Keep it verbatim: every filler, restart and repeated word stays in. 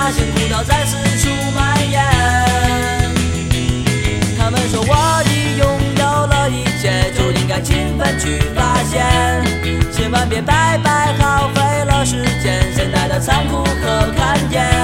发现苦恼在四处蔓延。他们说我已拥有了一切，就应该勤奋去发现，千万别白白耗费了时间，现在的残酷可堪言。